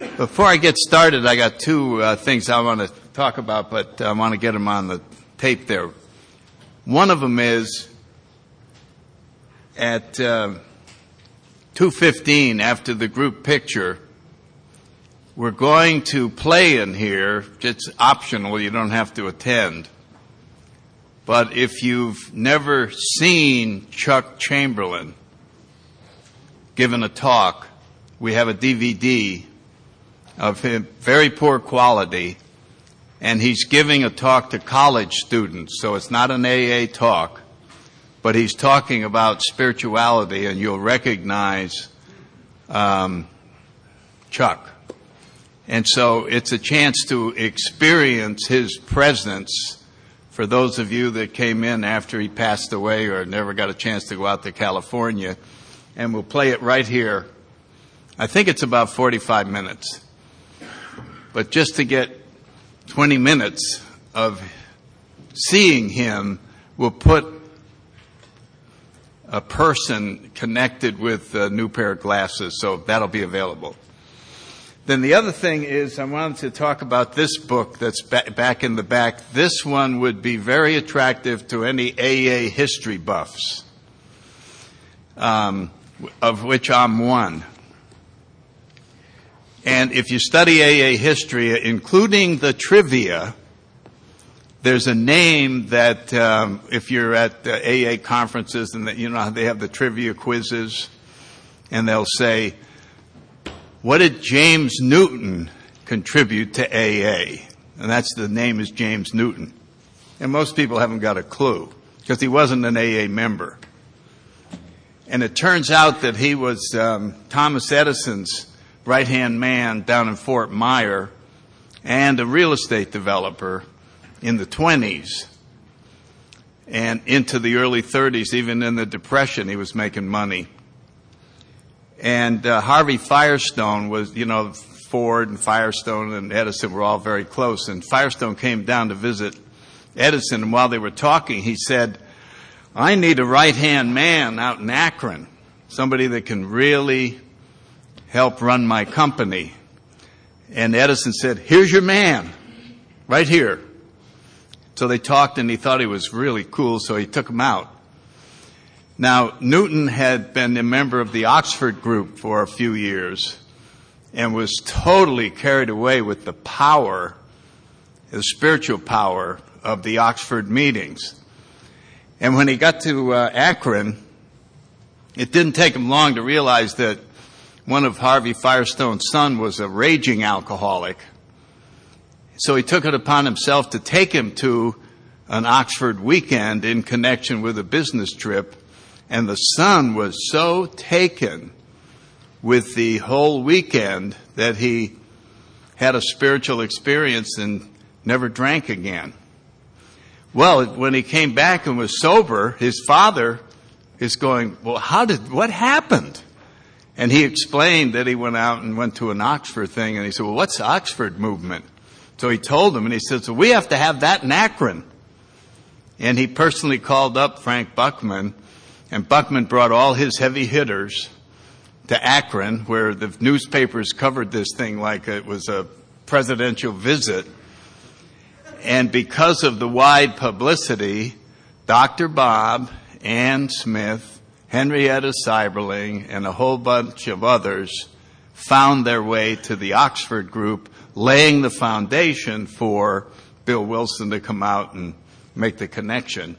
Before I get started, I got two things I want to talk about, but I want to get them on the tape there. One of them is at 2:15, after the group picture, we're going to play in here. It's optional. You don't have to attend. But if you've never seen Chuck Chamberlain given a talk, we have a DVD of him, very poor quality, and he's giving a talk to college students. So it's not an AA talk, but he's talking about spirituality, and you'll recognize Chuck. And so it's a chance to experience his presence for those of you that came in after he passed away or never got a chance to go out to California. And we'll play it right here. I think it's about 45 minutes. But just to get 20 minutes of seeing him, we'll put a person connected with a new pair of glasses, so that'll be available. Then the other thing is I wanted to talk about this book that's back in the back. This one would be very attractive to any AA history buffs, of which I'm one. And if you study AA history, including the trivia, there's a name that if you're at AA conferences and you know how they have the trivia quizzes, and they'll say, what did James Newton contribute to AA? And that's the name is James Newton. And most people haven't got a clue because he wasn't an AA member. And it turns out that he was Thomas Edison's right-hand man down in Fort Myer and a real estate developer in the 20s and into the early 30s. Even in the Depression, he was making money. And Harvey Firestone was, Ford and Firestone and Edison were all very close. And Firestone came down to visit Edison, and while they were talking, he said, I need a right-hand man out in Akron, somebody that can really help run my company. And Edison said, here's your man, right here. So they talked, and he thought he was really cool, so he took him out. Now, Newton had been a member of the Oxford group for a few years and was totally carried away with the power, the spiritual power of the Oxford meetings. And when he got to Akron, it didn't take him long to realize that one of Harvey Firestone's son was a raging alcoholic. So he took it upon himself to take him to an Oxford weekend in connection with a business trip. And the son was so taken with the whole weekend that he had a spiritual experience and never drank again. Well, when he came back and was sober, his father is going, well, what happened? And he explained that he went out and went to an Oxford thing, and he said, well, what's the Oxford movement? So he told him, and he said, so we have to have that in Akron. And he personally called up Frank Buckman, and Buckman brought all his heavy hitters to Akron, where the newspapers covered this thing like it was a presidential visit. And because of the wide publicity, Dr. Bob, Ann Smith, Henrietta Seiberling, and a whole bunch of others found their way to the Oxford group, laying the foundation for Bill Wilson to come out and make the connection.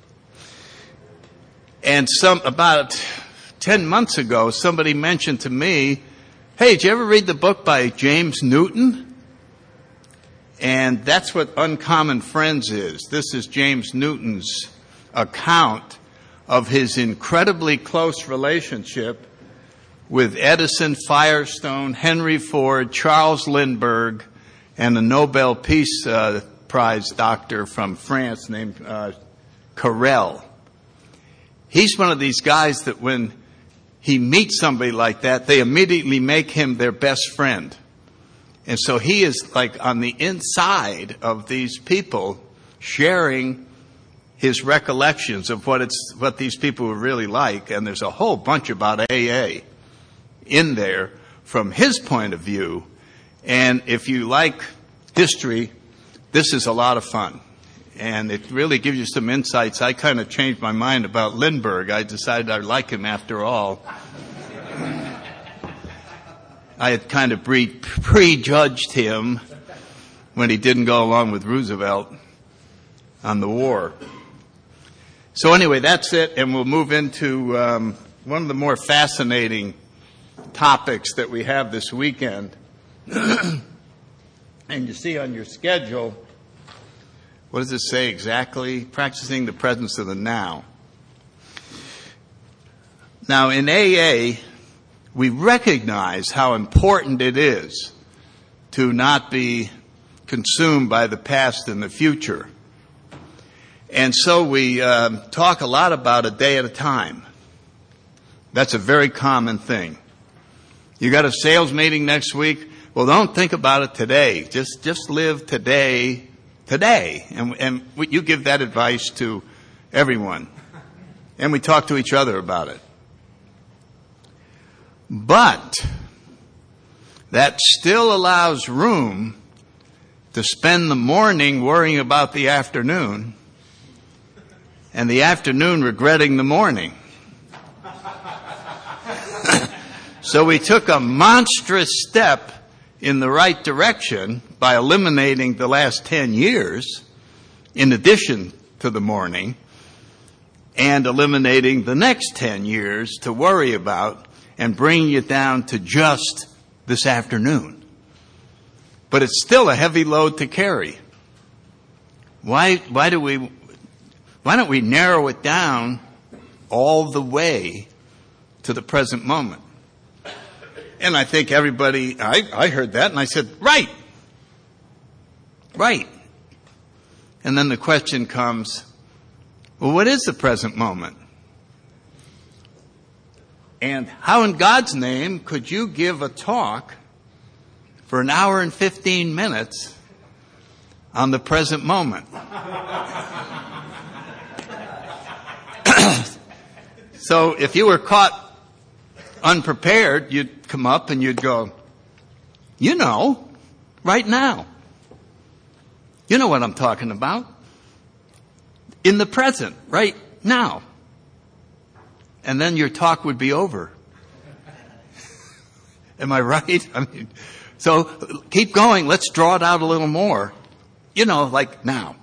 And about 10 months ago, somebody mentioned to me, hey, did you ever read the book by James Newton? And that's what Uncommon Friends is. This is James Newton's account of his incredibly close relationship with Edison, Firestone, Henry Ford, Charles Lindbergh, and a Nobel Peace Prize doctor from France named Carrel. He's one of these guys that when he meets somebody like that, they immediately make him their best friend. And so he is like on the inside of these people sharing his recollections of what these people were really like. And there's a whole bunch about AA in there from his point of view. And if you like history, this is a lot of fun. And it really gives you some insights. I kind of changed my mind about Lindbergh. I decided I like him after all. I had kind of prejudged him when he didn't go along with Roosevelt on the war. So anyway, that's it, and we'll move into one of the more fascinating topics that we have this weekend. And you see on your schedule, what does it say exactly? Practicing the presence of the now. Now, in AA, we recognize how important it is to not be consumed by the past and the future. And so we talk a lot about a day at a time. That's a very common thing. You got a sales meeting next week? Well, don't think about it today. Just live today. And you give that advice to everyone. And we talk to each other about it. But that still allows room to spend the morning worrying about the afternoon and the afternoon regretting the morning. So we took a monstrous step in the right direction by eliminating the last 10 years in addition to the morning and eliminating the next 10 years to worry about and bringing you down to just this afternoon. But it's still a heavy load to carry. Why don't we narrow it down all the way to the present moment? And I think everybody, I heard that and I said, right. And then the question comes, well, what is the present moment? And how in God's name could you give a talk for an hour and 15 minutes on the present moment? So if you were caught unprepared, you'd come up and you'd go, right now. You know what I'm talking about. In the present, right now. And then your talk would be over. Am I right? So keep going. Let's draw it out a little more. Like now.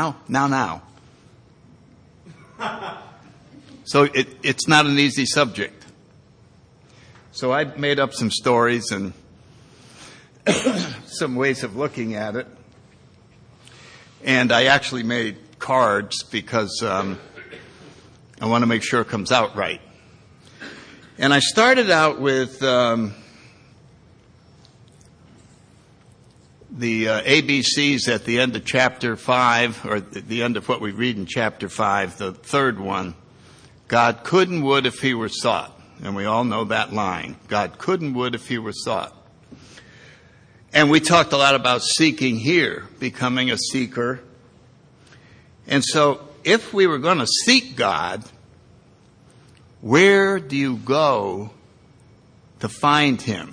So it's not an easy subject. So I made up some stories and some ways of looking at it. And I actually made cards because I want to make sure it comes out right. And I started out with the ABCs at the end of chapter 5, or the end of what we read in chapter 5, the third one. God could and would if he were sought. And we all know that line. God could and would if he were sought. And we talked a lot about seeking here, becoming a seeker. And so if we were going to seek God, where do you go to find him?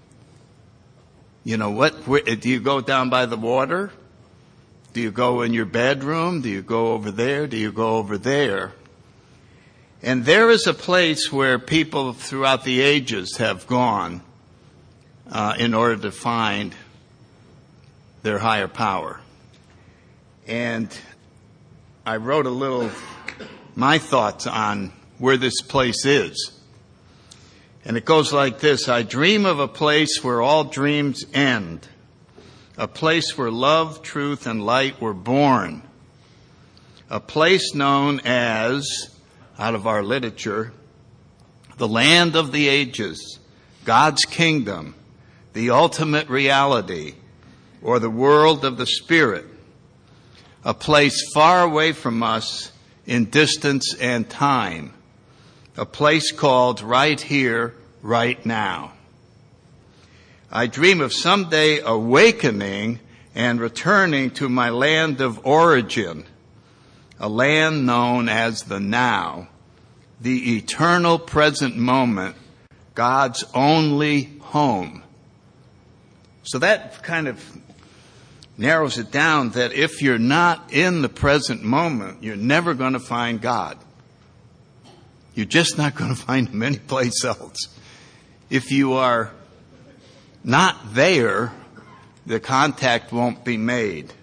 Where, do you go down by the water? Do you go in your bedroom? Do you go over there? Do you go over there? And there is a place where people throughout the ages have gone in order to find their higher power. And I wrote my thoughts on where this place is. And it goes like this. I dream of a place where all dreams end. A place where love, truth, and light were born. A place known as, out of our literature, the land of the ages, God's kingdom, the ultimate reality, or the world of the Spirit. A place far away from us in distance and time. A place called right here, right now. I dream of someday awakening and returning to my land of origin, a land known as the now, the eternal present moment, God's only home. So that kind of narrows it down that if you're not in the present moment, you're never going to find God. You're just not going to find Him anyplace else. If you are not there, the contact won't be made.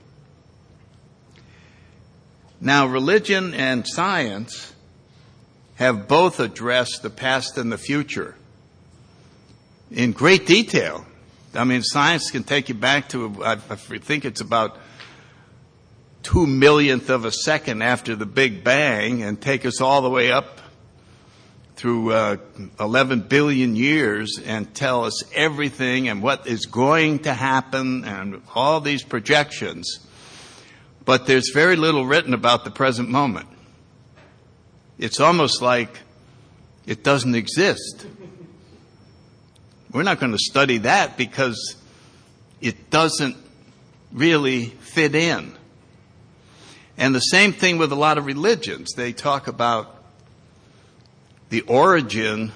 Now, religion and science have both addressed the past and the future in great detail. I mean, science can take you back to, I think it's about 2 millionth of a second after the Big Bang, and take us all the way up through 11 billion years and tell us everything and what is going to happen and all these projections. But there's very little written about the present moment. It's almost like it doesn't exist. We're not going to study that because it doesn't really fit in. And the same thing with a lot of religions. They talk about the origin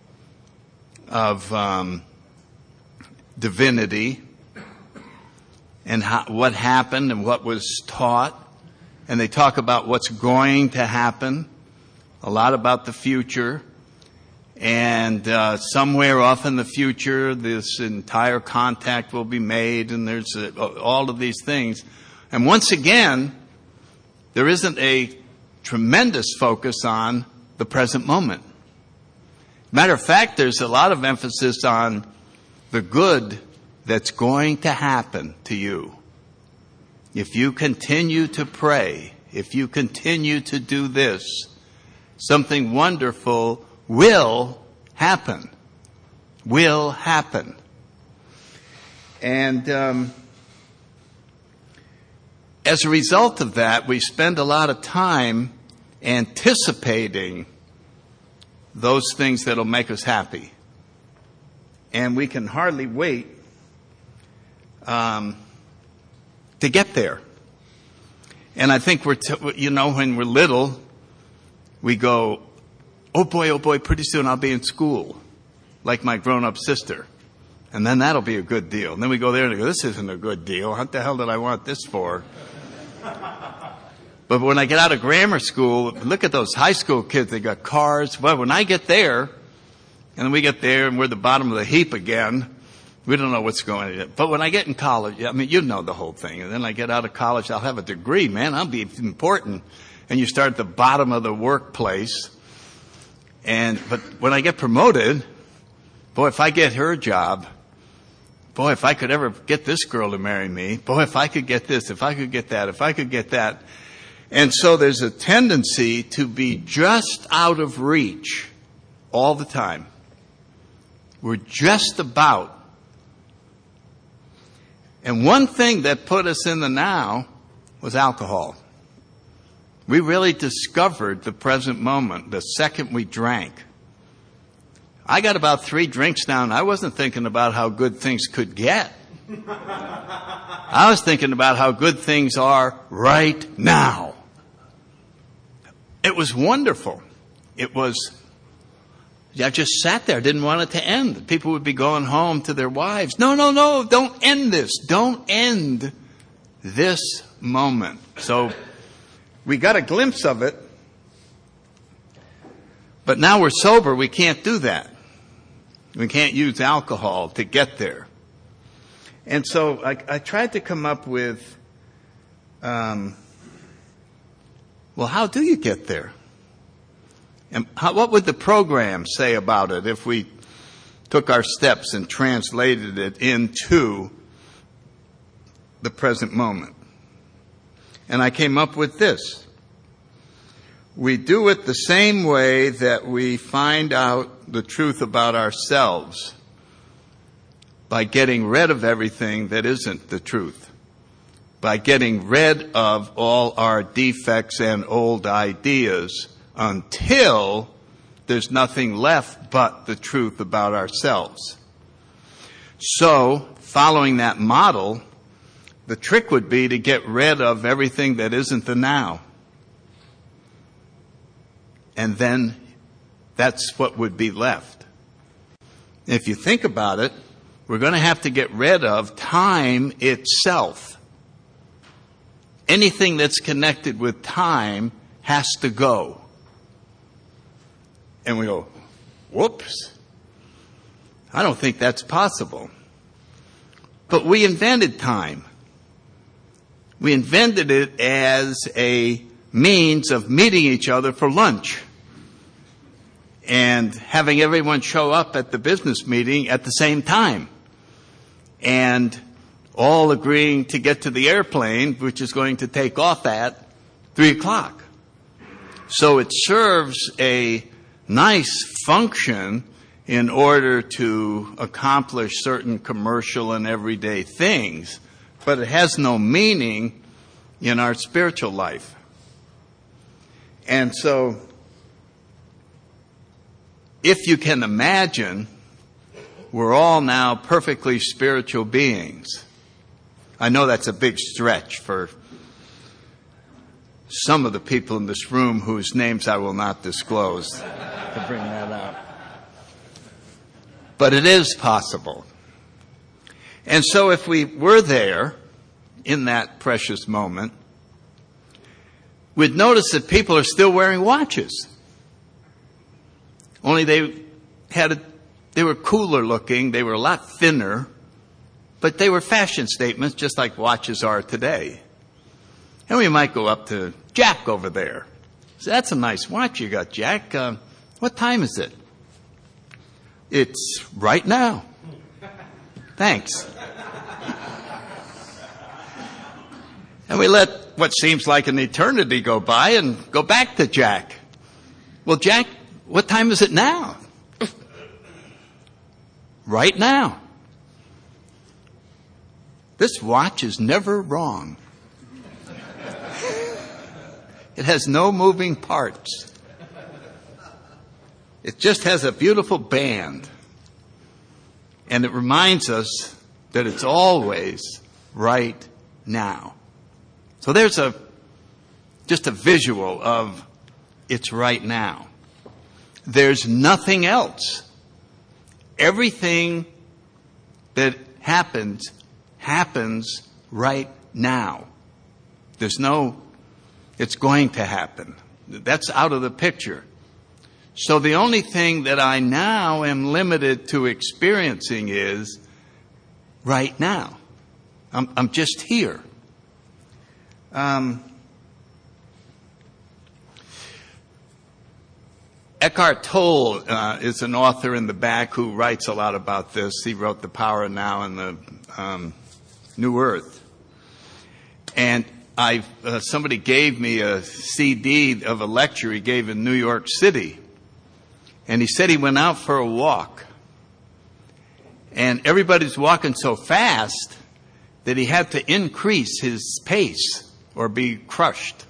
of divinity and what happened and what was taught. And they talk about what's going to happen, a lot about the future. And somewhere off in the future, this entire contact will be made, and there's all of these things. And once again, there isn't a tremendous focus on the present moment. Matter of fact, there's a lot of emphasis on the good that's going to happen to you. If you continue to pray, if you continue to do this, something wonderful will happen. Will happen. And as a result of that, we spend a lot of time anticipating those things that'll make us happy. And we can hardly wait to get there. And I think when we're little, we go, oh boy, pretty soon I'll be in school, like my grown-up sister. And then that'll be a good deal. And then we go there and go, this isn't a good deal. What the hell did I want this for? But when I get out of grammar school, look at those high school kids. They got cars. Well, when I get there, and then we get there and we're the bottom of the heap again, we don't know what's going on. But when I get in college, I mean, you know the whole thing. And then I get out of college, I'll have a degree, man. I'll be important. And you start at the bottom of the workplace. But when I get promoted, boy, if I get her job, boy, if I could ever get this girl to marry me, boy, if I could get this, if I could get that, if I could get that. And so there's a tendency to be just out of reach all the time. We're just about. And one thing that put us in the now was alcohol. We really discovered the present moment the second we drank. I got about 3 drinks now, and I wasn't thinking about how good things could get. I was thinking about how good things are right now. It was wonderful. I just sat there, didn't want it to end. People would be going home to their wives. No, don't end this. Don't end this moment. So we got a glimpse of it, but now we're sober. We can't do that. We can't use alcohol to get there. And so I tried to come up with, well, how do you get there? And what would the program say about it if we took our steps and translated it into the present moment? And I came up with this. We do it the same way that we find out the truth about ourselves, by getting rid of everything that isn't the truth, by getting rid of all our defects and old ideas until there's nothing left but the truth about ourselves. So, following that model, the trick would be to get rid of everything that isn't the now. And then that's what would be left. If you think about it, we're going to have to get rid of time itself. Anything that's connected with time has to go. And we go, whoops, I don't think that's possible. But we invented time. We invented it as a means of meeting each other for lunch and having everyone show up at the business meeting at the same time and all agreeing to get to the airplane, which is going to take off at 3:00. So it serves a nice function in order to accomplish certain commercial and everyday things, but it has no meaning in our spiritual life. And so, if you can imagine, we're all now perfectly spiritual beings. I know that's a big stretch for some of the people in this room whose names I will not disclose to bring that up. But it is possible. And so if we were there in that precious moment, we'd notice that people are still wearing watches. Only they were cooler looking, they were a lot thinner, but they were fashion statements just like watches are today. And we might go up to Jack over there. So that's a nice watch you got, Jack. What time is it? It's right now. Thanks. And we let what seems like an eternity go by and go back to Jack. Well, Jack, what time is it now? Right now. This watch is never wrong. It has no moving parts. It just has a beautiful band. And it reminds us that it's always right now. So there's just a visual of it's right now. There's nothing else. Everything that happens right now. It's going to happen. That's out of the picture. So the only thing that I now am limited to experiencing is right now. I'm just here. Eckhart Tolle is an author in the back who writes a lot about this. He wrote The Power of Now and the New Earth. And somebody gave me a CD of a lecture he gave in New York City. And he said he went out for a walk. And everybody's walking so fast that he had to increase his pace or be crushed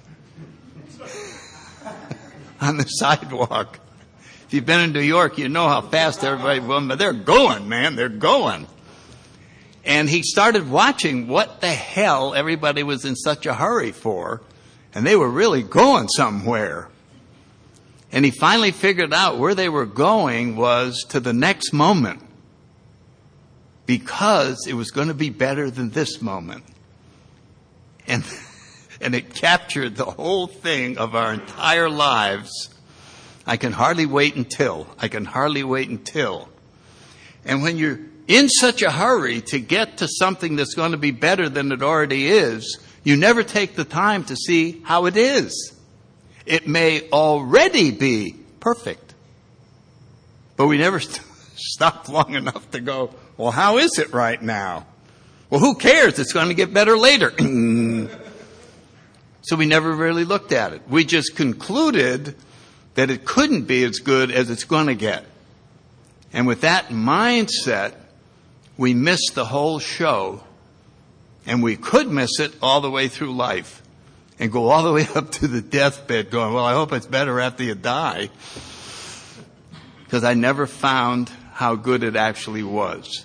on the sidewalk. If you've been in New York, you know how fast everybody runs, but they're going, man, they're going. And he started watching what the hell everybody was in such a hurry for, and they were really going somewhere. And he finally figured out where they were going was to the next moment, because it was going to be better than this moment. And it captured the whole thing of our entire lives. I can hardly wait until. And when you're in such a hurry to get to something that's going to be better than it already is, you never take the time to see how it is. It may already be perfect, but we never stop long enough to go, well, how is it right now? Well, who cares? It's going to get better later. So we never really looked at it. We just concluded that it couldn't be as good as it's going to get. And with that mindset, we missed the whole show, and we could miss it all the way through life and go all the way up to the deathbed going, well, I hope it's better after you die, because I never found how good it actually was.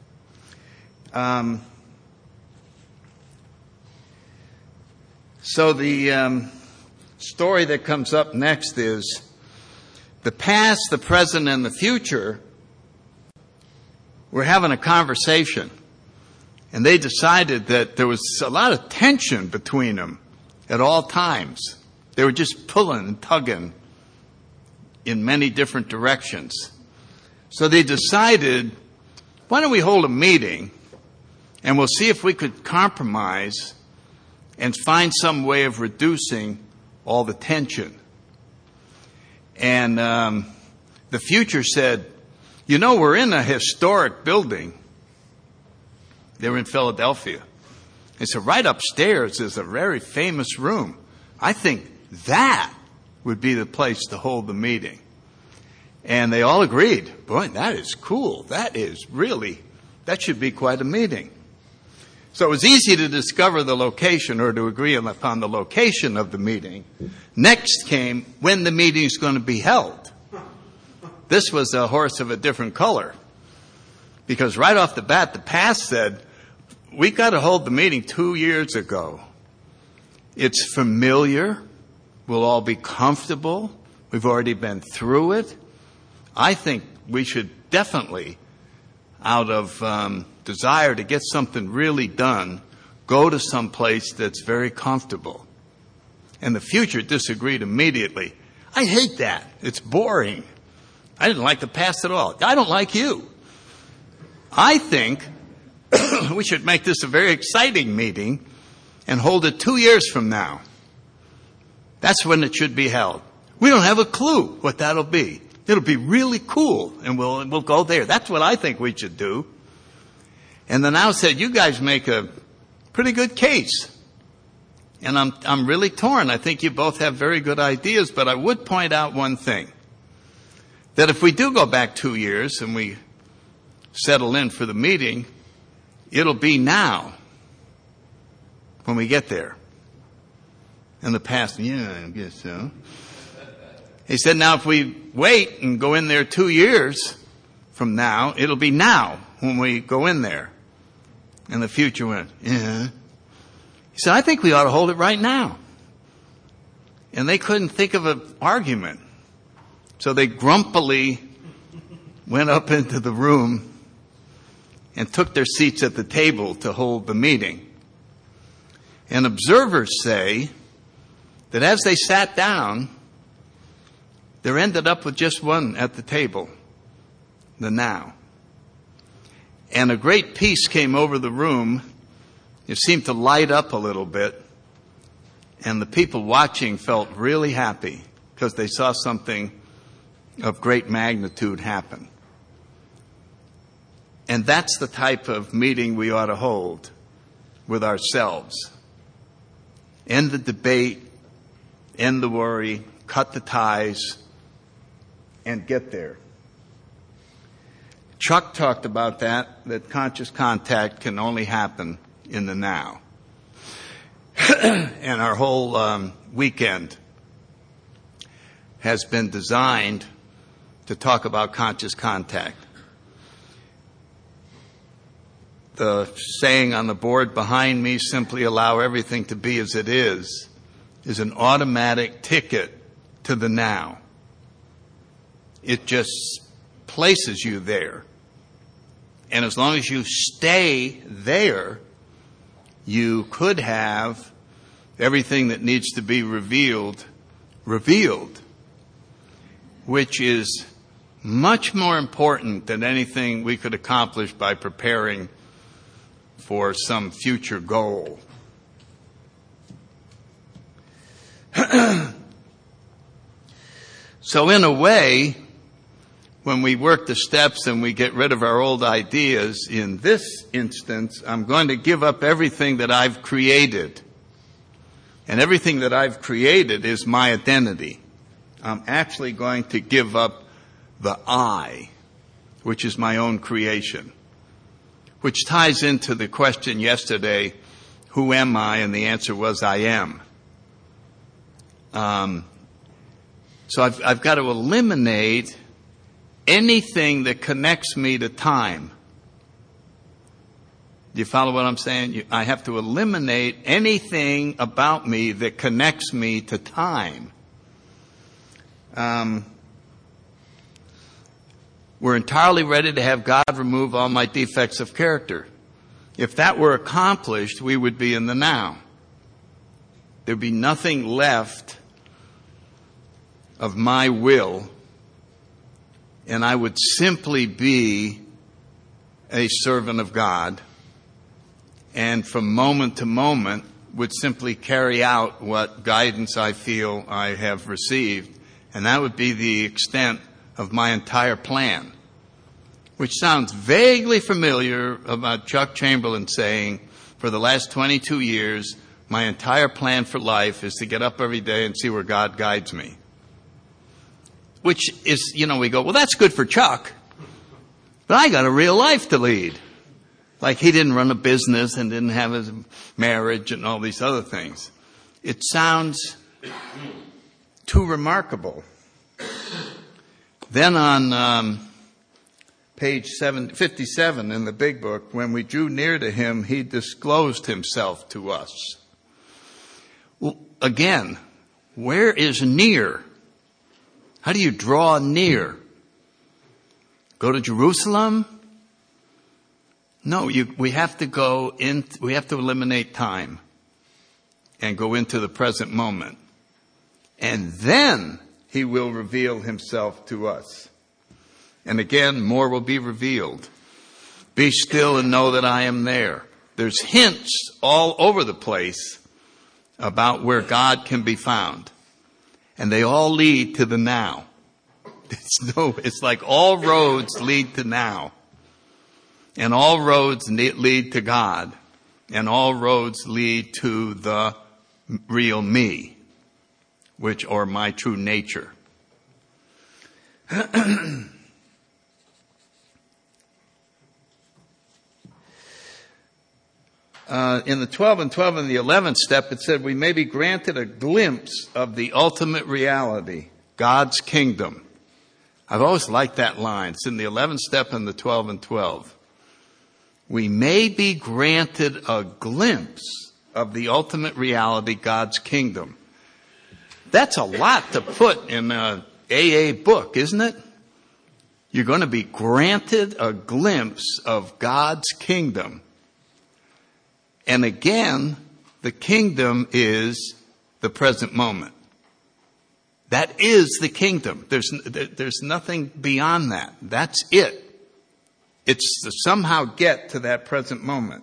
So the story that comes up next is the past, the present, and the future were having a conversation, and they decided that there was a lot of tension between them at all times. They were just pulling and tugging in many different directions. So they decided, why don't we hold a meeting and we'll see if we could compromise and find some way of reducing all the tension. And the future said, we're in a historic building. They were in Philadelphia. They said, right upstairs is a very famous room. I think that would be the place to hold the meeting. And they all agreed, boy, that is cool. That should be quite a meeting. So it was easy to discover the location or to agree upon the location of the meeting. Next came when the meeting is going to be held. This was a horse of a different color. Because right off the bat, the past said, we got to hold the meeting 2 years ago. It's familiar. We'll all be comfortable. We've already been through it. I think we should definitely, out of desire to get something really done, go to some place that's very comfortable. And the future disagreed immediately. I hate that. It's boring. I didn't like the past at all. I don't like you. I think we should make this a very exciting meeting and hold it 2 years from now. That's when it should be held. We don't have a clue what that'll be. It'll be really cool, and we'll go there. That's what I think we should do. And the Now said, you guys make a pretty good case. And I'm really torn. I think you both have very good ideas, but I would point out one thing. That if we do go back 2 years and we settle in for the meeting, it'll be now when we get there. In the past, I guess so. He said, now if we wait and go in there 2 years from now, it'll be now when we go in there. And the future went, yeah. He said, I think we ought to hold it right now. And they couldn't think of an argument. So they grumpily went up into the room and took their seats at the table to hold the meeting. And observers say that as they sat down, there ended up with just one at the table, the Now. And a great peace came over the room. It seemed to light up a little bit. And the people watching felt really happy because they saw something of great magnitude happen. And that's the type of meeting we ought to hold with ourselves. End the debate, end the worry, cut the ties, and get there. Chuck talked about that conscious contact can only happen in the now. And our whole weekend has been designed to talk about conscious contact. The saying on the board behind me, simply allow everything to be as it is an automatic ticket to the now. It just places you there. And as long as you stay there, you could have everything that needs to be revealed, which is much more important than anything we could accomplish by preparing for some future goal. So in a way, when we work the steps and we get rid of our old ideas, in this instance, I'm going to give up everything that I've created. And everything that I've created is my identity. I'm actually going to give up the I, which is my own creation, which ties into the question yesterday, who am I? And the answer was, I am. So I've got to eliminate anything that connects me to time. Do you follow what I'm saying? I have to eliminate anything about me that connects me to We're entirely ready to have God remove all my defects of character. If that were accomplished, we would be in the now. There'd be nothing left of my will, and I would simply be a servant of God, and from moment to moment would simply carry out what guidance I feel I have received, and that would be the extent of my entire plan. Which sounds vaguely familiar about Chuck Chamberlain saying, for the last 22 years, my entire plan for life is to get up every day and see where God guides me. Which is, we go, well, that's good for Chuck, but I got a real life to lead. Like he didn't run a business and didn't have his marriage and all these other things. It sounds too remarkable. Then on page 57 in the big book, when we drew near to him, he disclosed himself to us. Well, again, where is near? How do you draw near? Go to Jerusalem? No, we have to go in, we have to eliminate time and go into the present moment. And then he will reveal himself to us. And again, more will be revealed. Be still and know that I am there. There's hints all over the place about where God can be found. And they all lead to the now. It's like all roads lead to now. And all roads lead to God. And all roads lead to the real me, or my true nature. In the 12 and 12 and the 11th step, it said we may be granted a glimpse of the ultimate reality, God's kingdom. I've always liked that line. It's in the 11th step and the 12 and 12. We may be granted a glimpse of the ultimate reality, God's kingdom. That's a lot to put in an AA book, isn't it? You're going to be granted a glimpse of God's kingdom. And again, the kingdom is the present moment. That is the kingdom. There's nothing beyond that. That's it. It's to somehow get to that present moment.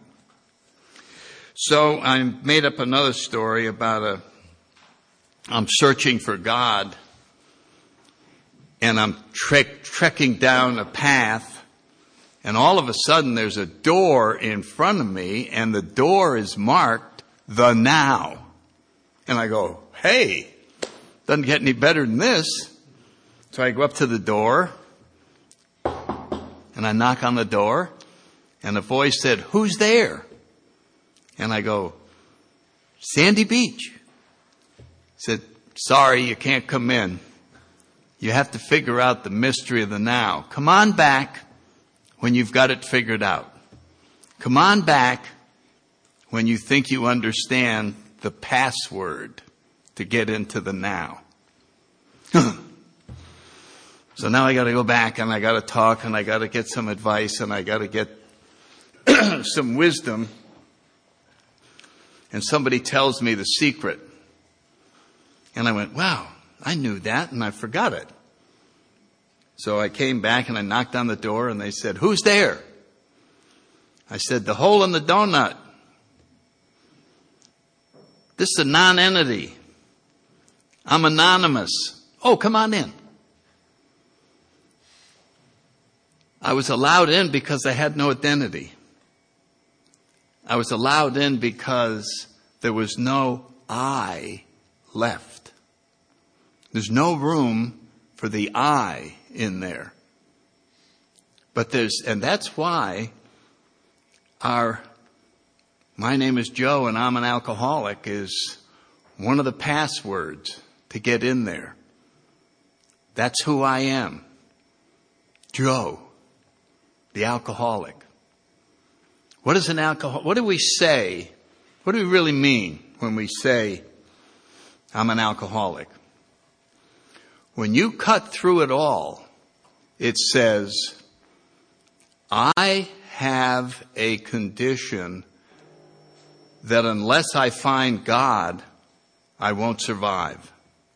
So I made up another story about I'm searching for God, and I'm trekking down a path, and all of a sudden there's a door in front of me, and the door is marked the now. And I go, hey, doesn't get any better than this. So I go up to the door, and I knock on the door, and a voice said, who's there? And I go, Sandy Beach. Said, sorry, you can't come in. You have to figure out the mystery of the now. Come on back when you've got it figured out. Come on back when you think you understand the password to get into the now. So now I got to go back and I got to talk and I got to get some advice and I got to get some wisdom. And somebody tells me the secret. And I went, wow, I knew that and I forgot it. So I came back and I knocked on the door and they said, who's there? I said, the hole in the donut. This is a non-entity. I'm anonymous. Oh, come on in. I was allowed in because I had no identity. I was allowed in because there was no I left. There's no room for the I in there. But and that's why my name is Joe and I'm an alcoholic is one of the passwords to get in there. That's who I am. Joe, the alcoholic. What is an alcoholic? What do we say? What do we really mean when we say I'm an alcoholic? When you cut through it all, it says, I have a condition that unless I find God, I won't survive.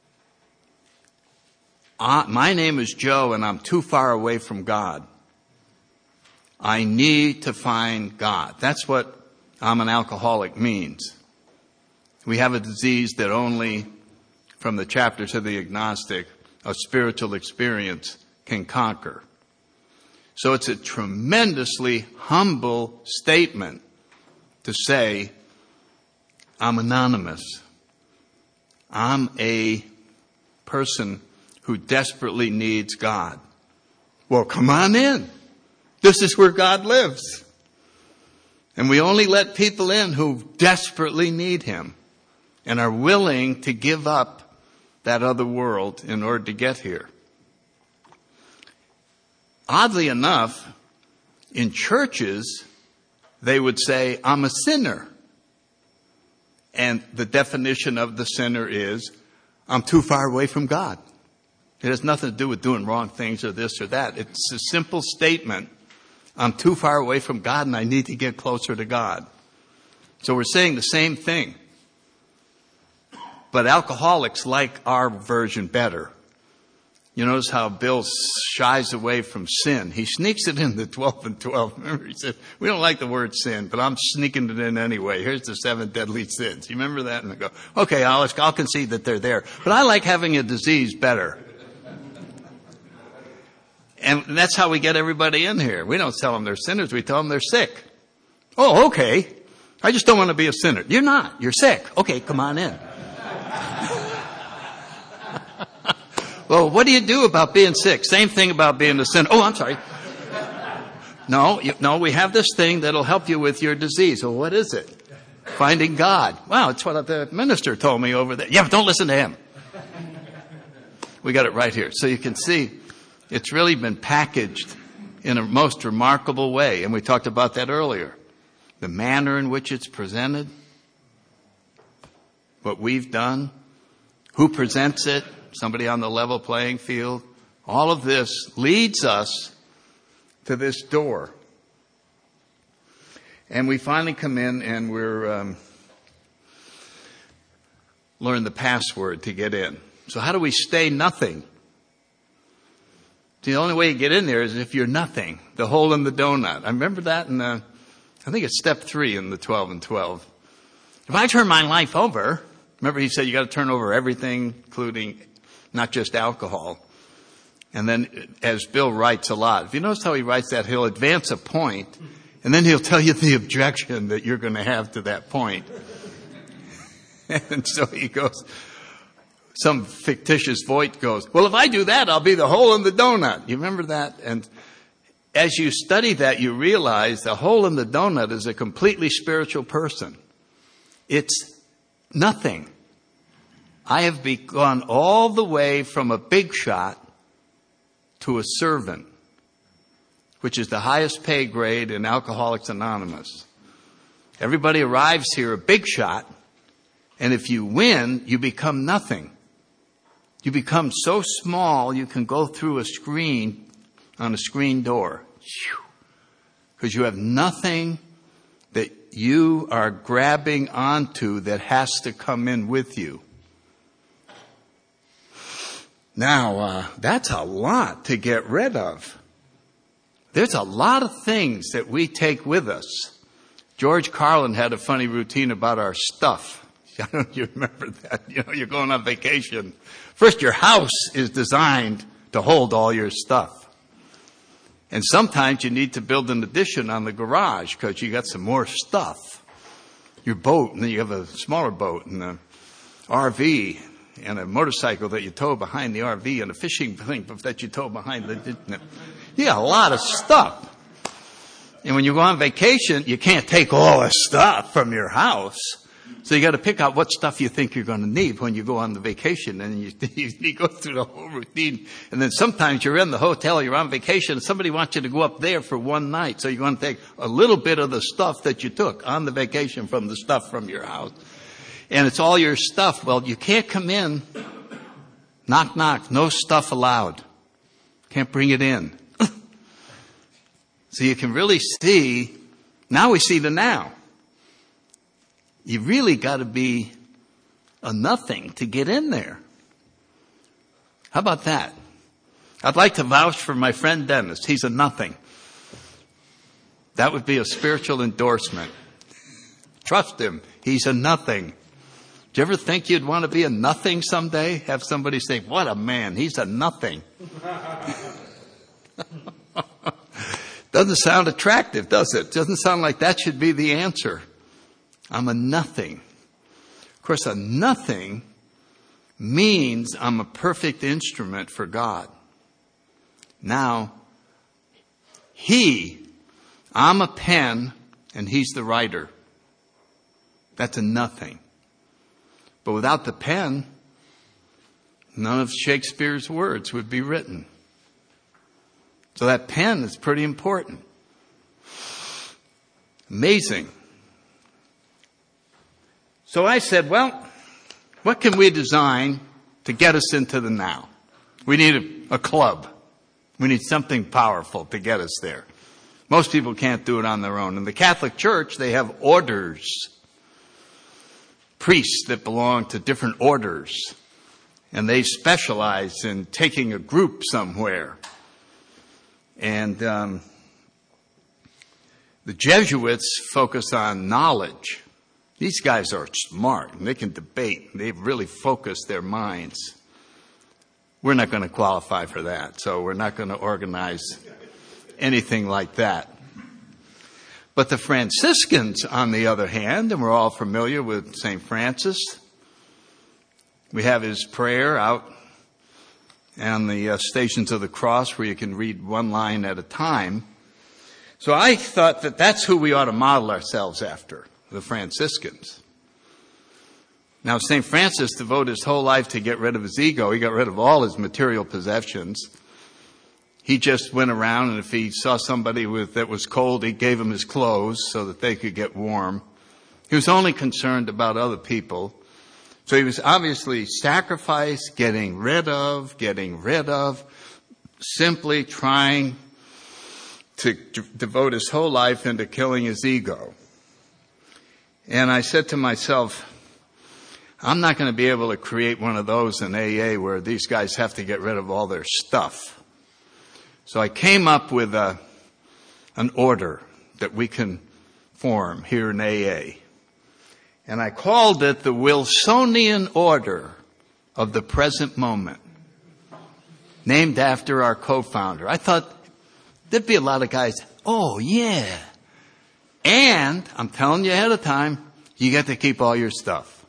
My name is Joe, and I'm too far away from God. I need to find God. That's what I'm an alcoholic means. We have a disease that only, from the chapters of the agnostic, a spiritual experience can conquer. So it's a tremendously humble statement to say, I'm anonymous. I'm a person who desperately needs God. Well, come on in. This is where God lives. And we only let people in who desperately need Him and are willing to give up that other world in order to get here. Oddly enough, in churches, they would say, I'm a sinner. And the definition of the sinner is, I'm too far away from God. It has nothing to do with doing wrong things or this or that. It's a simple statement. I'm too far away from God and I need to get closer to God. So we're saying the same thing. But alcoholics like our version better. You notice how Bill shies away from sin. He sneaks it in the 12 and 12. Remember, he said, we don't like the word sin, but I'm sneaking it in anyway. Here's the 7 deadly sins. You remember that? And I go, okay, I'll concede that they're there. But I like having a disease better. And that's how we get everybody in here. We don't tell them they're sinners. We tell them they're sick. Oh, okay. I just don't want to be a sinner. You're not. You're sick. Okay, come on in. Well, what do you do about being sick? Same thing about being a sinner. Oh, I'm sorry. No, we have this thing that'll help you with your disease. Well, what is it? Finding God. Wow, it's what the minister told me over there. Yeah, but don't listen to him. We got it right here. So you can see it's really been packaged in a most remarkable way. And we talked about that earlier. The manner in which it's presented, what we've done, who presents it, somebody on the level playing field. All of this leads us to this door. And we finally come in and we're learn the password to get in. So how do we stay nothing? The only way you get in there is if you're nothing. The hole in the donut. I remember that in I think it's step 3 in the 12 and 12. If I turn my life over, remember he said you got to turn over everything, including not just alcohol. And then, as Bill writes a lot, if you notice how he writes that, he'll advance a point, and then he'll tell you the objection that you're going to have to that point. And so he goes, some fictitious voice goes, well, if I do that, I'll be the hole in the donut. You remember that? And as you study that, you realize the hole in the donut is a completely spiritual person. It's nothing. I have gone all the way from a big shot to a servant, which is the highest pay grade in Alcoholics Anonymous. Everybody arrives here a big shot, and if you win, you become nothing. You become so small you can go through a screen on a screen door. Because you have nothing that you are grabbing onto that has to come in with you. Now, that's a lot to get rid of. There's a lot of things that we take with us. George Carlin had a funny routine about our stuff. I don't know if you remember that. You know, you're going on vacation. First, your house is designed to hold all your stuff. And sometimes you need to build an addition on the garage because you got some more stuff. Your boat, and then you have a smaller boat and an RV and a motorcycle that you tow behind the RV and a fishing thing that you tow behind the... You got a lot of stuff. And when you go on vacation, you can't take all the stuff from your house. So you got to pick out what stuff you think you're going to need when you go on the vacation. And you go through the whole routine. And then sometimes you're in the hotel, you're on vacation, and somebody wants you to go up there for one night. So you're going to take a little bit of the stuff that you took on the vacation from the stuff from your house. And it's all your stuff. Well, you can't come in. Knock, knock. No stuff allowed. Can't bring it in. So you can really see, now we see the now. You really got to be a nothing to get in there. How about that? I'd like to vouch for my friend Dennis. He's a nothing. That would be a spiritual endorsement. Trust him. He's a nothing. Do you ever think you'd want to be a nothing someday? Have somebody say, what a man, he's a nothing. Doesn't sound attractive, does it? Doesn't sound like that should be the answer. I'm a nothing. Of course, a nothing means I'm a perfect instrument for God. Now, I'm a pen and he's the writer. That's a nothing. But without the pen, none of Shakespeare's words would be written. So that pen is pretty important. Amazing. So I said, well, what can we design to get us into the now? We need a club. We need something powerful to get us there. Most people can't do it on their own. In the Catholic Church, they have orders. Priests that belong to different orders. And they specialize in taking a group somewhere. And the Jesuits focus on knowledge. These guys are smart and they can debate. They've really focused their minds. We're not going to qualify for that, so we're not going to organize anything like that. But the Franciscans, on the other hand, and we're all familiar with St. Francis, we have his prayer out on the Stations of the Cross where you can read one line at a time. So I thought that that's who we ought to model ourselves after, the Franciscans. Now, St. Francis devoted his whole life to get rid of his ego. He got rid of all his material possessions. He just went around, and if he saw somebody that was cold, he gave them his clothes so that they could get warm. He was only concerned about other people. So he was obviously sacrificed, getting rid of, simply trying to devote his whole life into killing his ego. And I said to myself, I'm not going to be able to create one of those in AA where these guys have to get rid of all their stuff. So I came up with an order that we can form here in AA. And I called it the Wilsonian Order of the Present Moment, named after our co-founder. I thought there'd be a lot of guys, oh yeah. And I'm telling you ahead of time, you get to keep all your stuff.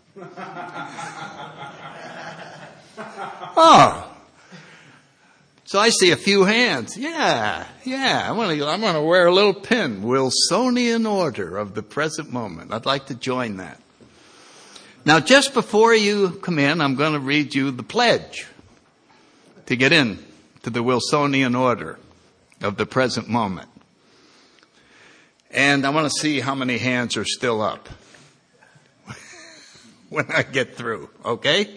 Oh. So I see a few hands. Yeah. I'm gonna wear a little pin. Wilsonian Order of the Present Moment. I'd like to join that. Now, just before you come in, I'm going to read you the pledge to get in to the Wilsonian Order of the Present Moment. And I want to see how many hands are still up when I get through, okay?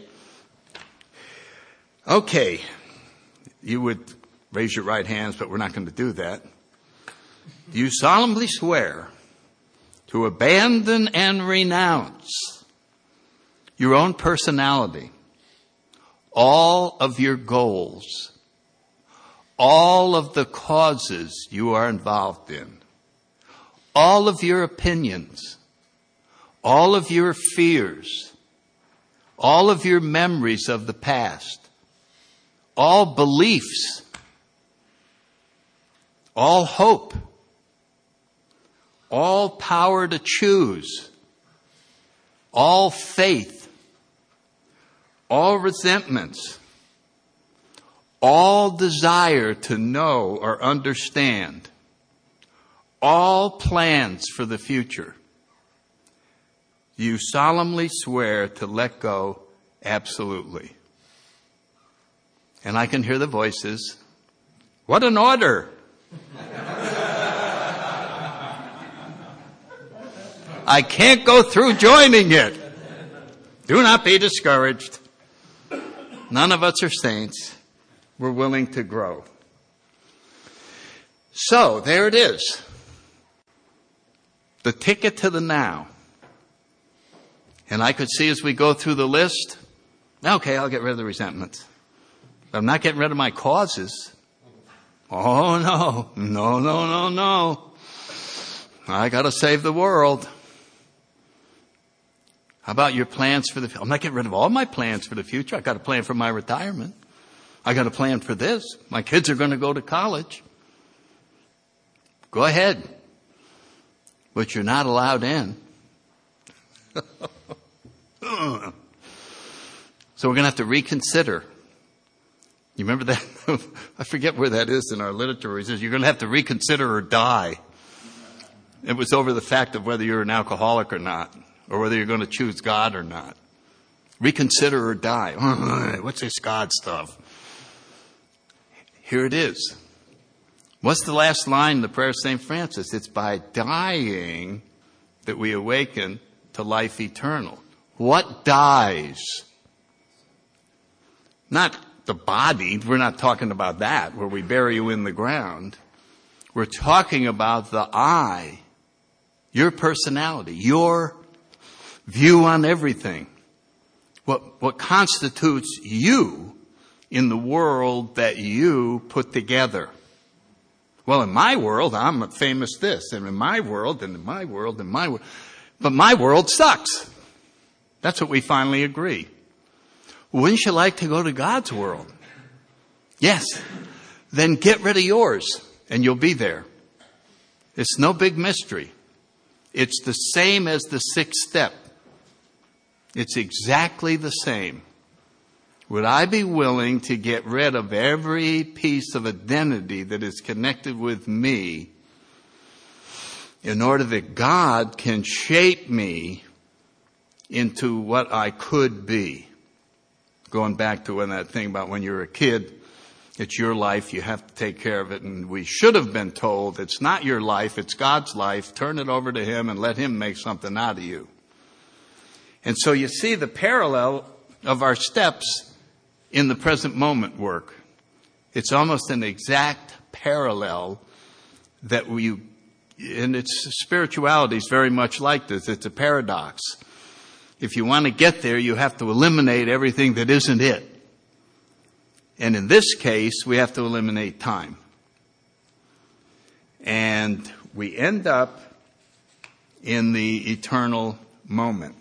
Okay. You would raise your right hands, but we're not going to do that. Do you solemnly swear to abandon and renounce your own personality, all of your goals, all of the causes you are involved in, all of your opinions, all of your fears, all of your memories of the past, all beliefs, all hope, all power to choose, all faith, all resentments, all desire to know or understand, all plans for the future. You solemnly swear to let go absolutely. And I can hear the voices. What an order! I can't go through joining it. Do not be discouraged. None of us are saints. We're willing to grow. So, there it is. The ticket to the now. And I could see as we go through the list, okay, I'll get rid of the resentments. But I'm not getting rid of my causes. Oh, no. No. I got to save the world. How about your plans for the future? I'm not getting rid of all my plans for the future. I got a plan for my retirement. I got a plan for this. My kids are going to go to college. Go ahead. But you're not allowed in. So we're going to have to reconsider. You remember that? I forget where that is in our literature. He says you're going to have to reconsider or die. It was over the fact of whether you're an alcoholic or not, or whether you're going to choose God or not. Reconsider or die. What's this God stuff? Here it is. What's the last line in the prayer of St. Francis? It's by dying that we awaken to life eternal. What dies? Not the body. We're not talking about that, where we bury you in the ground. We're talking about the I, your personality, your view on everything. What constitutes you in the world that you put together. Well, in my world, I'm a famous this, and in my world, and in my world, and my world. But my world sucks. That's what we finally agree. Wouldn't you like to go to God's world? Yes. Then get rid of yours, and you'll be there. It's no big mystery. It's the same as the sixth step. It's exactly the same. Would I be willing to get rid of every piece of identity that is connected with me in order that God can shape me into what I could be? Going back to when that thing about when you're a kid, it's your life, you have to take care of it, and we should have been told it's not your life, it's God's life, turn it over to Him and let Him make something out of you. And so you see the parallel of our steps in the present moment work. It's almost an exact parallel that and its spirituality is very much like this. It's a paradox. If you want to get there, you have to eliminate everything that isn't it. And in this case, we have to eliminate time. And we end up in the eternal moment.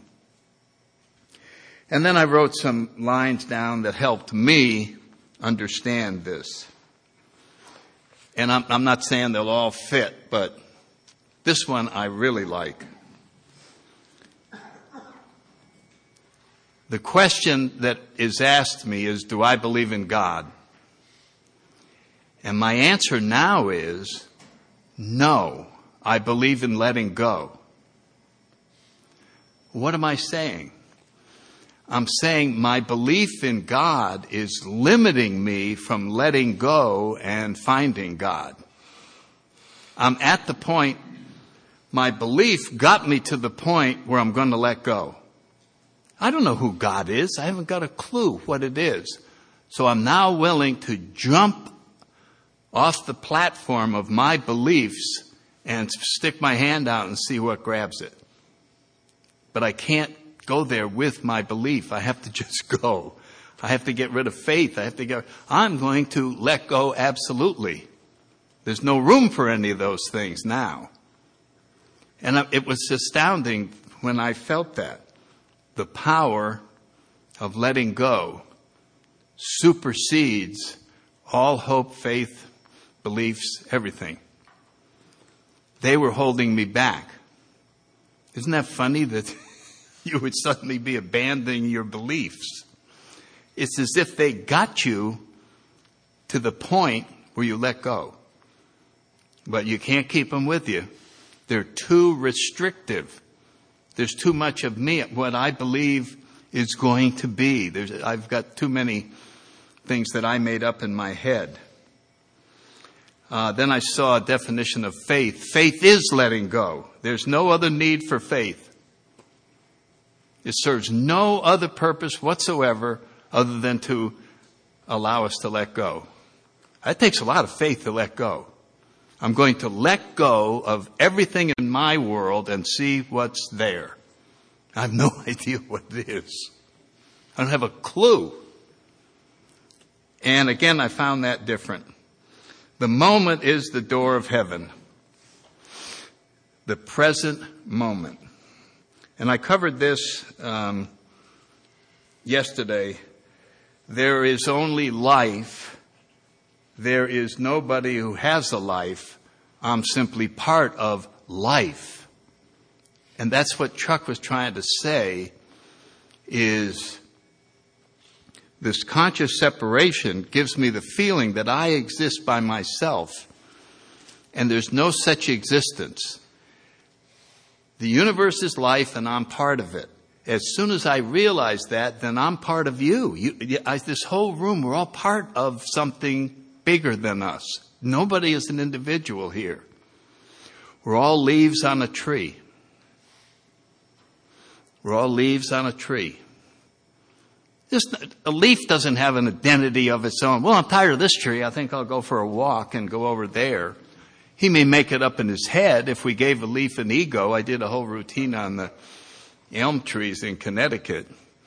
And then I wrote some lines down that helped me understand this. And I'm not saying they'll all fit, but this one I really like. The question that is asked me is, do I believe in God? And my answer now is, no, I believe in letting go. What am I saying? I'm saying my belief in God is limiting me from letting go and finding God. I'm at the point, my belief got me to the point where I'm going to let go. I don't know who God is. I haven't got a clue what it is. So I'm now willing to jump off the platform of my beliefs and stick my hand out and see what grabs it. But I can't go there with my belief. I have to just go. I have to get rid of faith. I'm going to let go absolutely. There's no room for any of those things now. And it was astounding when I felt that. The power of letting go supersedes all hope, faith, beliefs, everything. They were holding me back. Isn't that funny that you would suddenly be abandoning your beliefs? It's as if they got you to the point where you let go. But you can't keep them with you. They're too restrictive. There's too much of me, what I believe is going to be. I've got too many things that I made up in my head. Then I saw a definition of faith. Faith is letting go. There's no other need for faith. It serves no other purpose whatsoever other than to allow us to let go. It takes a lot of faith to let go. I'm going to let go of everything in my world and see what's there. I have no idea what it is. I don't have a clue. And again, I found that different. The moment is the door of heaven. The present moment. And I covered this yesterday. There is only life. There is nobody who has a life. I'm simply part of life. And that's what Chuck was trying to say, is this conscious separation gives me the feeling that I exist by myself, and there's no such existence. The universe is life, and I'm part of it. As soon as I realize that, then I'm part of you. This whole room, we're all part of something bigger than us. Nobody is an individual here. We're all leaves on a tree. We're all leaves on a tree. A leaf doesn't have an identity of its own. Well, I'm tired of this tree. I think I'll go for a walk and go over there. He may make it up in his head. If we gave a leaf an ego, I did a whole routine on the elm trees in Connecticut.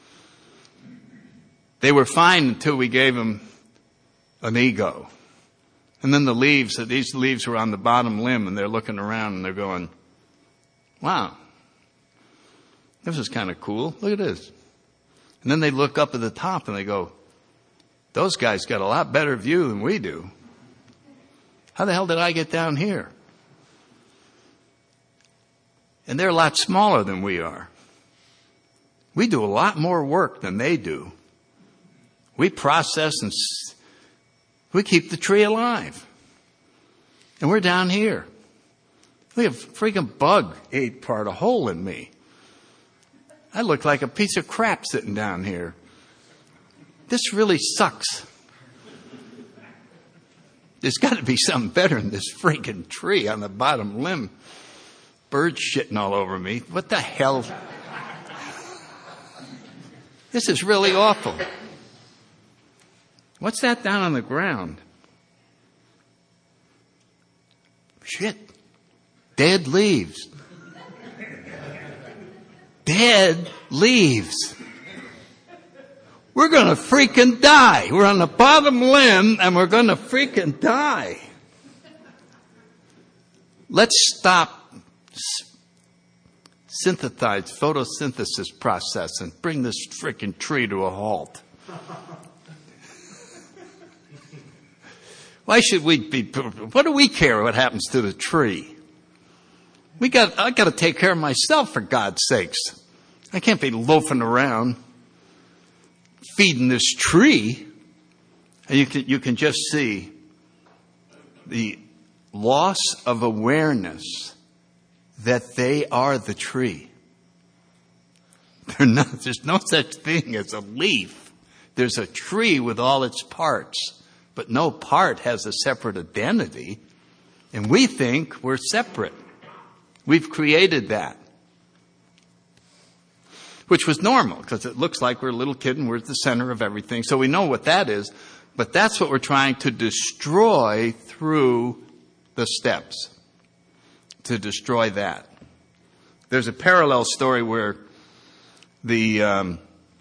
They were fine until we gave them an ego. And then these leaves were on the bottom limb, and they're looking around and they're going, wow, this is kind of cool. Look at this. And then they look up at the top and they go, those guys got a lot better view than we do. How the hell did I get down here? And they're a lot smaller than we are. We do a lot more work than they do. We process and we keep the tree alive. And we're down here. Look, a freaking bug ate part a hole in me. I look like a piece of crap sitting down here. This really sucks. There's got to be something better than this freaking tree on the bottom limb. Birds shitting all over me. What the hell? This is really awful. What's that down on the ground? Shit. Dead leaves. Dead leaves. We're going to freaking die. We're on the bottom limb and we're going to freaking die. Let's stop photosynthesis process and bring this freaking tree to a halt. Why should we be, what do we care what happens to the tree? I got to take care of myself, for God's sakes. I can't be loafing around feeding this tree. And you can just see the loss of awareness that they are the tree. There's no such thing as a leaf. There's a tree with all its parts, but no part has a separate identity. And we think we're separate. We've created that. Which was normal, because it looks like we're a little kid and we're at the center of everything. So we know what that is. But that's what we're trying to destroy through the steps. To destroy that. There's a parallel story where the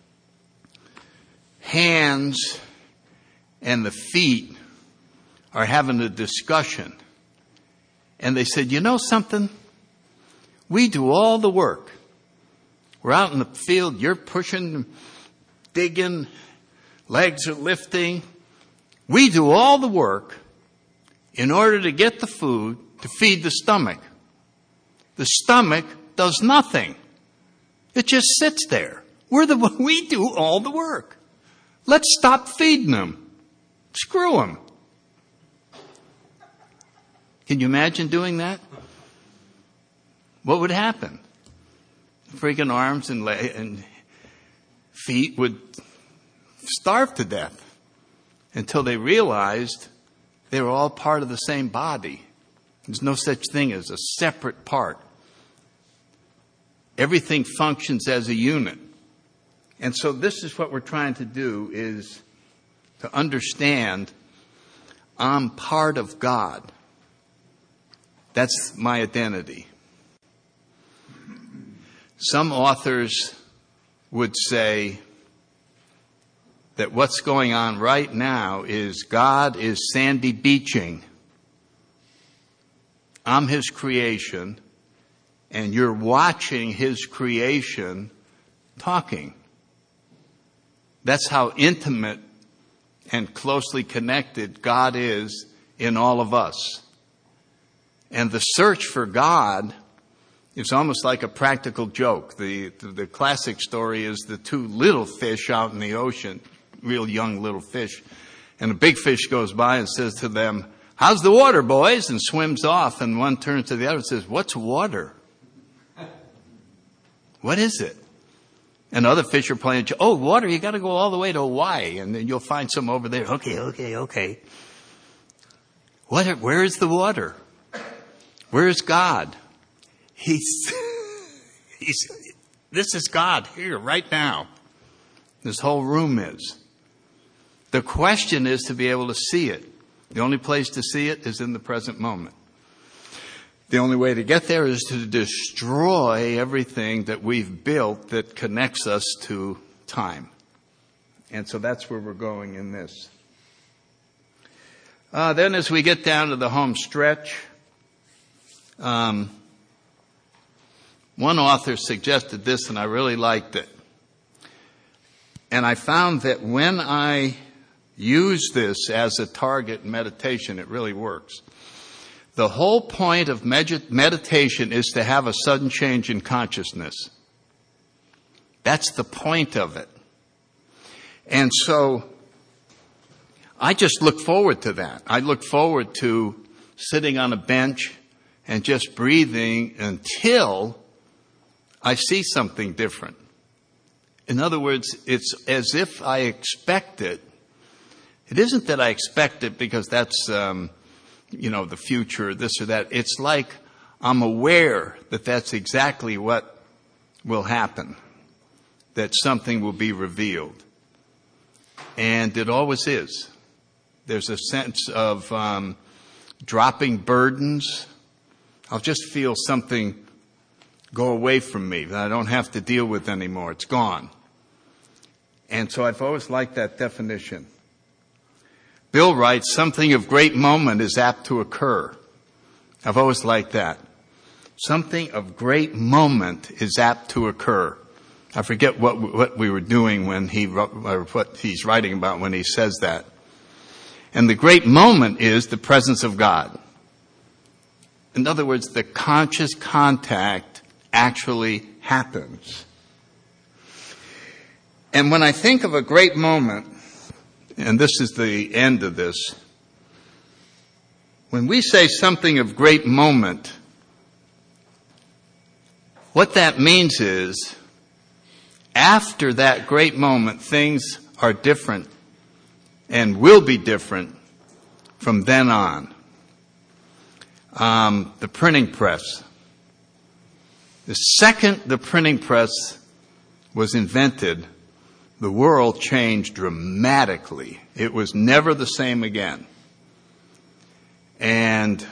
hands and the feet are having a discussion. And they said, you know something? We do all the work. We're out in the field, you're pushing, digging, legs are lifting. We do all the work in order to get the food to feed the stomach. The stomach does nothing. It just sits there. We do all the work. Let's stop feeding them. Screw them. Can you imagine doing that? What would happen? Freaking arms and feet would starve to death until they realized they were all part of the same body. There's no such thing as a separate part. Everything functions as a unit. And so this is what we're trying to do, is to understand I'm part of God. That's my identity. Some authors would say that what's going on right now is God is Sandy Beaching. I'm his creation, and you're watching his creation talking. That's how intimate and closely connected God is in all of us. And the search for God is almost like a practical joke. The classic story is the two little fish out in the ocean, real young little fish. And a big fish goes by and says to them, "How's the water, boys?" and swims off. And one turns to the other and says, "What's water? What is it?" And other fish are playing, "Oh, water, you got to go all the way to Hawaii, and then you'll find some over there." Okay. Where is the water? Where is God? This is God here, right now. This whole room is. The question is to be able to see it. The only place to see it is in the present moment. The only way to get there is to destroy everything that we've built that connects us to time. And so that's where we're going in this. Then as we get down to the home stretch, one author suggested this, and I really liked it. And I found that when I use this as a target meditation, it really works. The whole point of meditation is to have a sudden change in consciousness. That's the point of it. And so I just look forward to that. I look forward to sitting on a bench and just breathing until I see something different. In other words, it's as if I expect it. It isn't that I expect it because that's, the future, this or that. It's like I'm aware that that's exactly what will happen, that something will be revealed. And it always is. There's a sense of dropping burdens. I'll just feel something go away from me that I don't have to deal with anymore. It's gone. And so I've always liked that definition. Bill writes, something of great moment is apt to occur. I've always liked that. Something of great moment is apt to occur. I forget what we were doing when he wrote, or what he's writing about when he says that. And the great moment is the presence of God. In other words, the conscious contact actually happens. And when I think of a great moment, and this is the end of this, when we say something of great moment, what that means is, after that great moment, things are different and will be different from then on. The printing press. The second the printing press was invented, the world changed dramatically. It was never the same again. And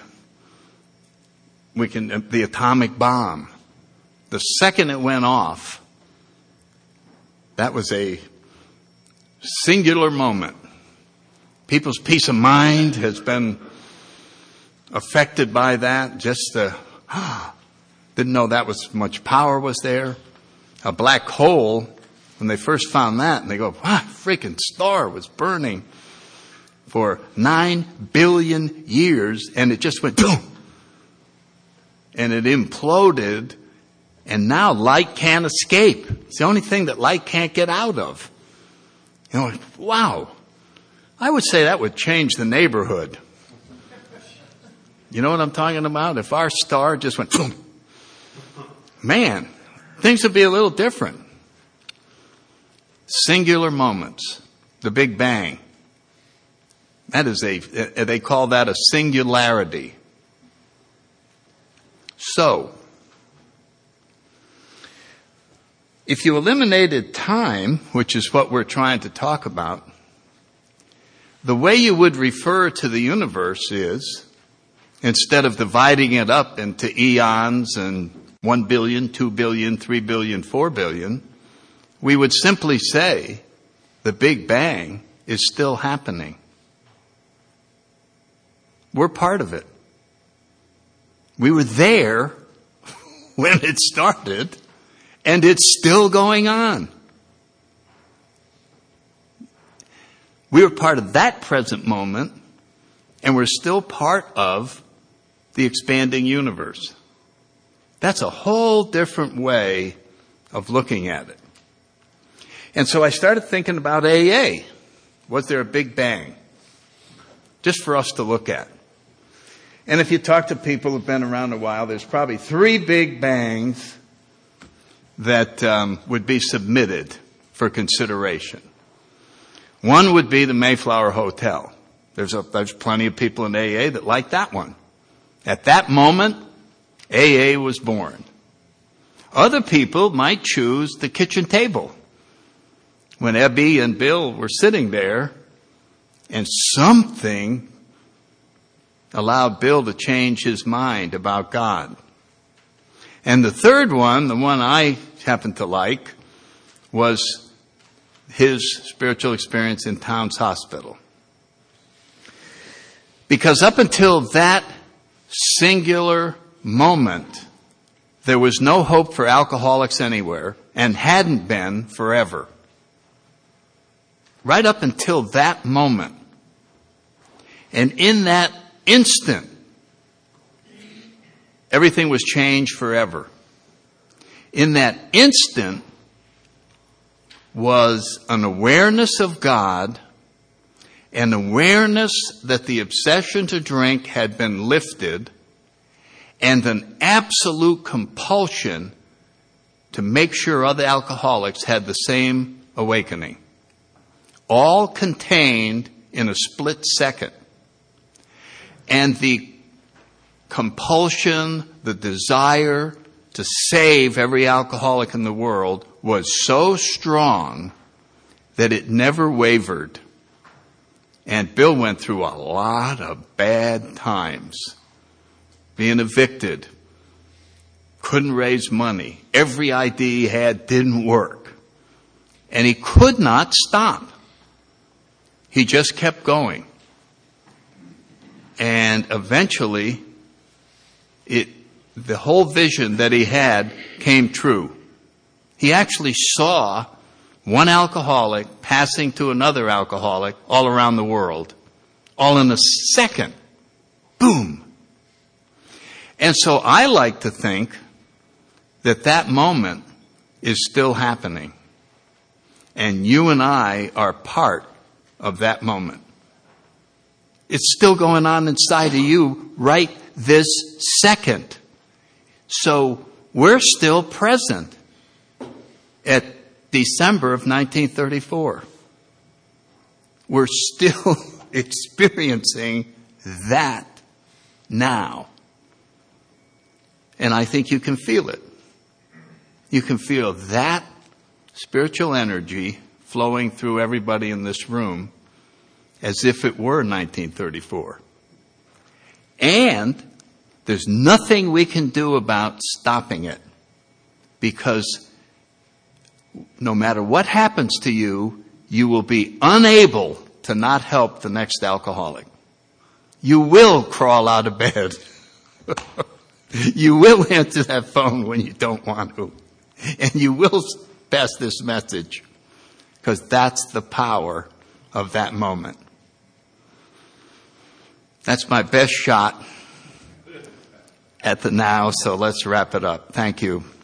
the atomic bomb, the second it went off, that was a singular moment. People's peace of mind has been affected by that. Just didn't know that was much power was there. A black hole, when they first found that, and they go, wow, freaking star was burning for 9 billion years, and it just went boom. And it imploded, and now light can't escape. It's the only thing that light can't get out of. Wow. I would say that would change the neighborhood. You know what I'm talking about? If our star just went boom, man, things would be a little different. Singular moments. The Big Bang. That is they call that a singularity. So, if you eliminated time, which is what we're trying to talk about, the way you would refer to the universe is instead of dividing it up into eons and 1 billion, 2 billion, 3 billion, 4 billion, we would simply say the Big Bang is still happening. We're part of it. We were there when it started, and it's still going on. We were part of that present moment, and we're still part of the expanding universe. That's a whole different way of looking at it. And so I started thinking about AA. Was there a Big Bang? Just for us to look at. And if you talk to people who've been around a while, there's probably 3 Big Bangs that would be submitted for consideration. One would be the Mayflower Hotel. There's plenty of people in AA that like that one. At that moment, AA was born. Other people might choose the kitchen table. When Ebby and Bill were sitting there, and something allowed Bill to change his mind about God. And the third one, the one I happen to like, was his spiritual experience in Towns Hospital. Because up until that singular moment, there was no hope for alcoholics anywhere, and hadn't been forever. Right up until that moment. And in that instant, everything was changed forever. In that instant was an awareness of God, an awareness that the obsession to drink had been lifted, and an absolute compulsion to make sure other alcoholics had the same awakening. All contained in a split second. And the compulsion, the desire to save every alcoholic in the world was so strong that it never wavered. And Bill went through a lot of bad times. Being evicted. Couldn't raise money. Every idea he had didn't work. And he could not stop. He just kept going. And eventually, the whole vision that he had came true. He actually saw one alcoholic passing to another alcoholic all around the world. All in a second. Boom. And so I like to think that that moment is still happening. And you and I are part of that moment. It's still going on inside of you right this second. So we're still present at December of 1934. We're still experiencing that now. And I think you can feel it. You can feel that spiritual energy flowing through everybody in this room as if it were 1934. And there's nothing we can do about stopping it, because no matter what happens to you, you will be unable to not help the next alcoholic. You will crawl out of bed. You will answer that phone when you don't want to. And you will pass this message, because that's the power of that moment. That's my best shot at the now, so let's wrap it up. Thank you.